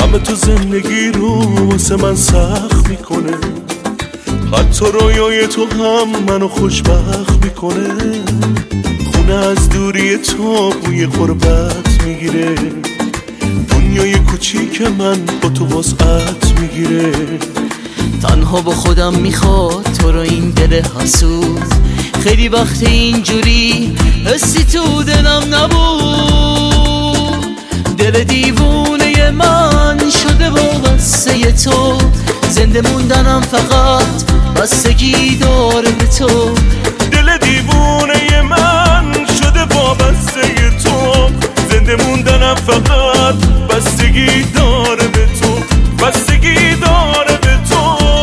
همه تو زندگی رو واسه من سخت میکنه، حتی رویای تو هم منو خوشبخت میکنه. خونه از دوری تو بوی غربت میگیره، دنیای کوچیک من با تو وسعت میگیره. تنها با خودم میخواد تو رو این دل حسود، خیلی وقت اینجوری حسی تو دلم نبود. دل دیوونه من شده وابسته تو، زنده موندنم فقط بستگی داره به تو. دل دیوونه من شده وابسته تو، زنده موندنم فقط بستگی داره به تو، بستگی داره به تو.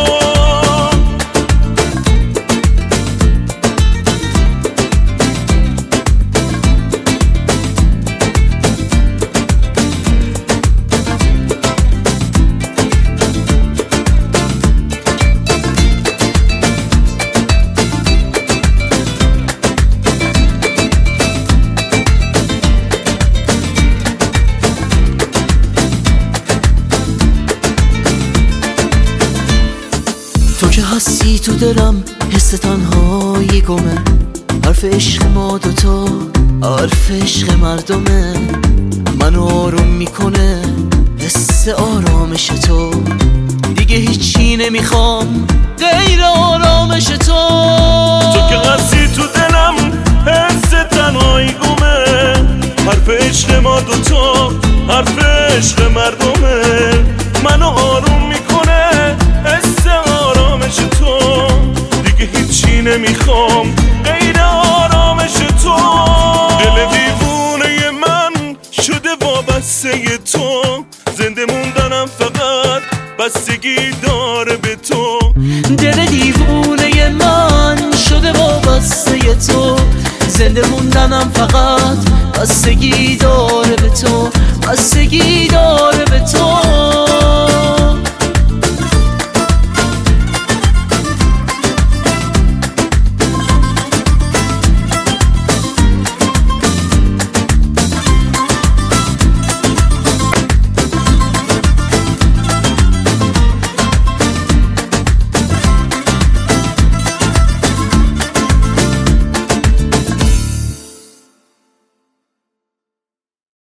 تو که هستی تو دلم حس تنهایی گمه، حرف عشق ما دوتا حرف عشق مردمه. منو آروم میکنه حس آرامش تو، دیگه هیچی نمیخوام غیر آرامش تو. تو که هستی تو دلم حس تنهایی گمه، حرف عشق ما دوتا حرف عشق مردمه. منو آروم میکنه حس آرامش تو، دیگه هیچی نمیخوام غیر آرامش تو. دل دیوونه من شده وابسته تو، زنده موندنم فقط بستگی داره به تو. دل دیوونه من شده وابسته تو، زنده موندنم فقط بستگی داره به تو، بستگی داره به تو.